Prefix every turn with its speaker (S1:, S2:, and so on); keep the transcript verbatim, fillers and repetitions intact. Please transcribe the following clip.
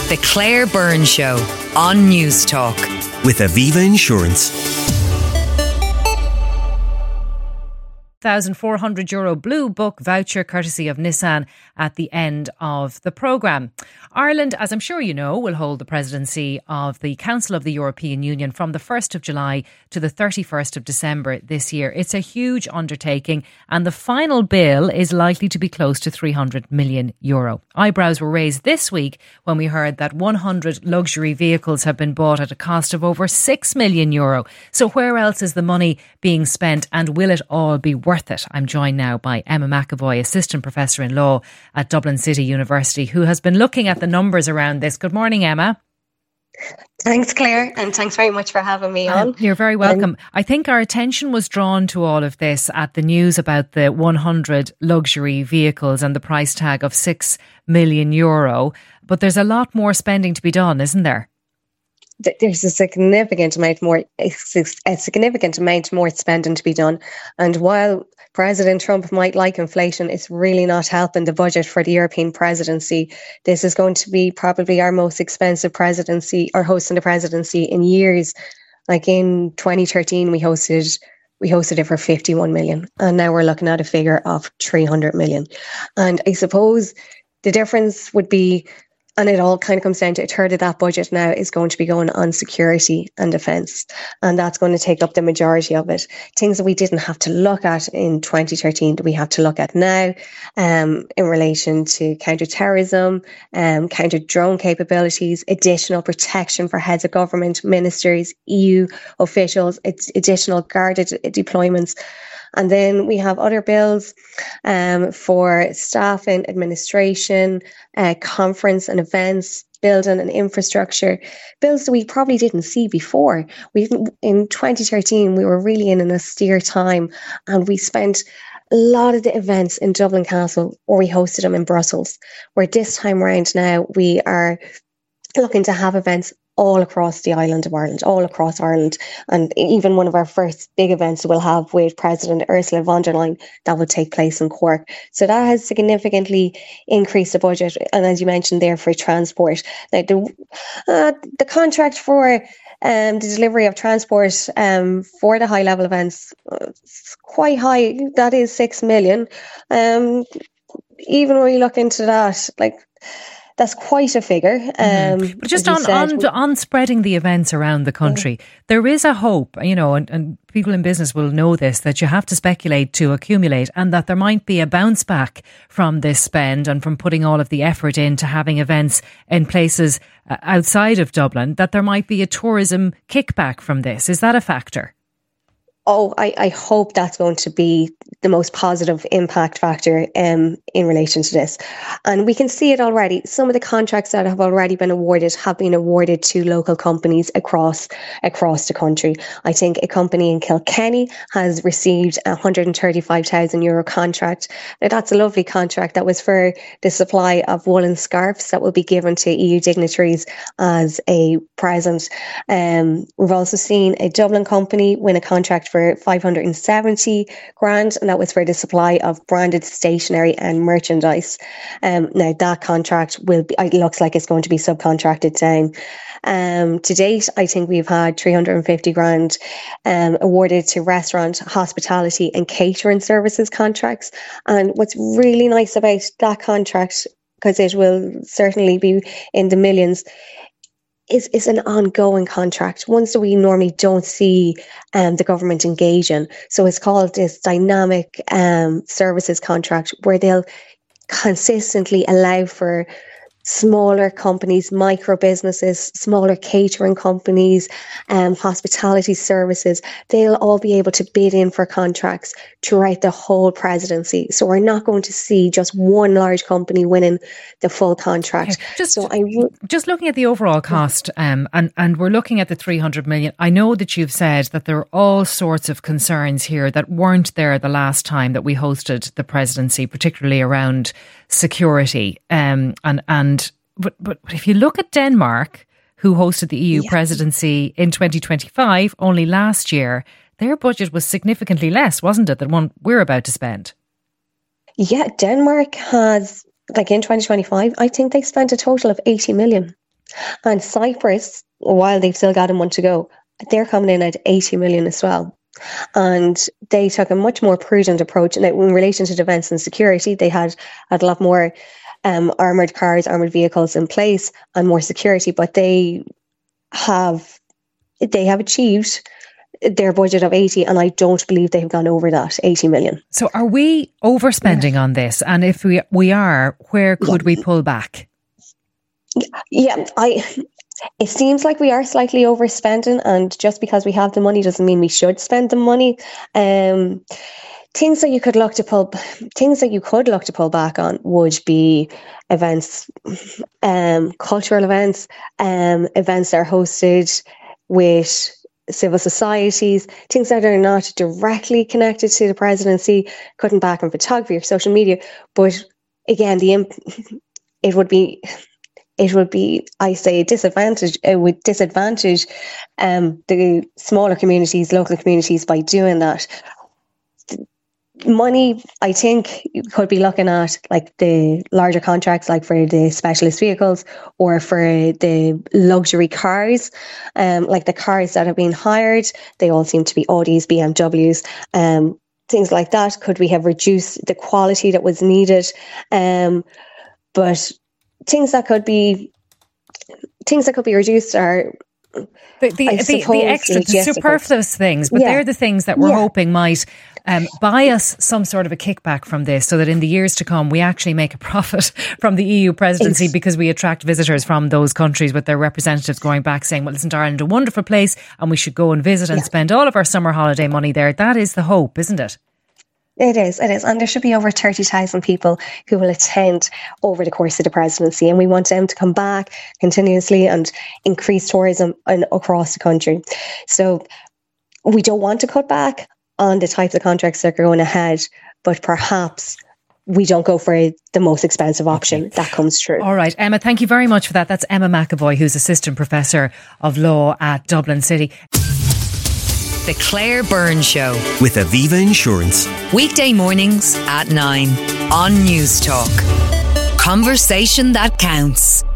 S1: The Claire Byrne Show on News Talk.
S2: With Aviva Insurance.
S3: one thousand four hundred euro Blue Book voucher courtesy of Nissan at the end of the programme. Ireland, as I'm sure you know, will hold the presidency of the Council of the European Union from the first of July to the thirty-first of December this year. It's a huge undertaking and the final bill is likely to be close to three hundred million euro. Eyebrows were raised this week when we heard that one hundred luxury vehicles have been bought at a cost of over six million euro. So where else is the money being spent and will it all be worth it? I'm joined now by Emma McAvoy, Assistant Professor in Law at Dublin City University, who has been looking at the numbers around this. Good morning, Emma.
S4: Thanks, Claire, and thanks very much for having me on.
S3: Um, you're very welcome. Um, I think our attention was drawn to all of this at the news about the one hundred luxury vehicles and the price tag of six million euro. But there's a lot more spending to be done, isn't there?
S4: There's a significant amount more, a significant amount more spending to be done. And while President Trump might like inflation, it's really not helping the budget for the European presidency. This is going to be probably our most expensive presidency or hosting the presidency in years. Like in twenty thirteen, we hosted we hosted it for fifty-one million, and now we're looking at a figure of three hundred million. And I suppose the difference would be, and it all kind of comes down to a third of that budget now is going to be going on security and defence. And that's going to take up the majority of it. Things that we didn't have to look at in twenty thirteen that we have to look at now um, in relation to counter-terrorism, um, counter-drone capabilities, additional protection for heads of government, ministers, E U officials, it's additional guarded deployments. And then we have other bills um, for staff and administration, uh, conference and events, building and infrastructure, bills that we probably didn't see before. We in twenty thirteen, we were really in an austere time and we spent a lot of the events in Dublin Castle, or we hosted them in Brussels, where this time around now we are looking to have events all across the island of Ireland, all across Ireland. And even one of our first big events we'll have with President Ursula von der Leyen, that will take place in Cork. So that has significantly increased the budget. And as you mentioned there, for transport, now the, uh, the contract for um, the delivery of transport um, for the high level events, uh, it's quite high. That is six million. Um, even when you look into that, like, that's quite a figure. Um,
S3: mm. But just on, said, on on spreading the events around the country, yeah. There is a hope, you know, and, and people in business will know this, that you have to speculate to accumulate, and that there might be a bounce back from this spend and from putting all of the effort into having events in places uh, outside of Dublin, that there might be a tourism kickback from this. Is that a factor?
S4: Oh, I, I hope that's going to be the most positive impact factor um, in relation to this. And we can see it already. Some of the contracts that have already been awarded have been awarded to local companies across across the country. I think a company in Kilkenny has received a one hundred thirty-five thousand euro contract. Now, that's a lovely contract. That was for the supply of woolen scarves that will be given to E U dignitaries as a present. Um, we've also seen a Dublin company win a contract for five hundred seventy grand, and that was for the supply of branded stationery and merchandise. Um, now that contract will be, it looks like it's going to be subcontracted down. Um, to date, I think we've had three hundred fifty grand um, awarded to restaurant, hospitality and catering services contracts. And what's really nice about that contract, because it will certainly be in the millions, is is an ongoing contract, ones that we normally don't see um, the government engage in. So it's called this dynamic um, services contract, where they'll consistently allow for smaller companies, micro businesses, smaller catering companies, um, hospitality services, they'll all be able to bid in for contracts throughout the whole presidency. So we're not going to see just one large company winning the full contract.
S3: Okay. Just,
S4: so I w-
S3: just looking at the overall cost, um, and, and we're looking at the three hundred million. I know that you've said that there are all sorts of concerns here that weren't there the last time that we hosted the presidency, particularly around security. Um, and, and but, but if you look at Denmark, who hosted the E U yeah. presidency in twenty twenty-five, only last year, their budget was significantly less, wasn't it, than one we're about to spend?
S4: Yeah, Denmark has, like in twenty twenty-five, I think they spent a total of eighty million. And Cyprus, while they've still got a month to go, they're coming in at eighty million as well. And they took a much more prudent approach. And in relation to defence and security, they had, had a lot more um, armoured cars, armoured vehicles in place and more security. But they have they have achieved their budget of eighty, and I don't believe they have gone over that eighty million.
S3: So are we overspending on this? And if we we are, where could yeah. we pull back?
S4: Yeah, I... It seems like we are slightly overspending, and just because we have the money doesn't mean we should spend the money. Um, things that you could look to pull, things that you could look to pull back on would be events, um, cultural events, um, events that are hosted with civil societies, things that are not directly connected to the presidency, cutting back on photography or social media. But again, the imp- it would be. It would be, I say, disadvantage. It would disadvantage um, the smaller communities, local communities, by doing that. Money, I think, you could be looking at like the larger contracts, like for the specialist vehicles or for the luxury cars, um, like the cars that have been hired. They all seem to be Audis, B M Ws, um, things like that. Could we have reduced the quality that was needed? Um, but Things that could be things that could be reduced are
S3: the the, the, the extra the superfluous things, but yeah. they're the things that we're yeah. hoping might um, buy us some sort of a kickback from this, so that in the years to come we actually make a profit from the E U presidency, it's, because we attract visitors from those countries with their representatives going back saying, well, isn't Ireland a wonderful place and we should go and visit and yeah. spend all of our summer holiday money there. That is the hope, isn't it?
S4: It is, it is. And there should be over thirty thousand people who will attend over the course of the presidency. And we want them to come back continuously and increase tourism in, across the country. So we don't want to cut back on the types of contracts that are going ahead, but perhaps we don't go for the most expensive option. Okay. That comes true.
S3: All right, Emma, thank you very much for that. That's Emma McAvoy, who's Assistant Professor of Law at Dublin City.
S1: The Claire Byrne Show
S2: with Aviva Insurance.
S1: Weekday mornings at nine on News Talk. Conversation that counts.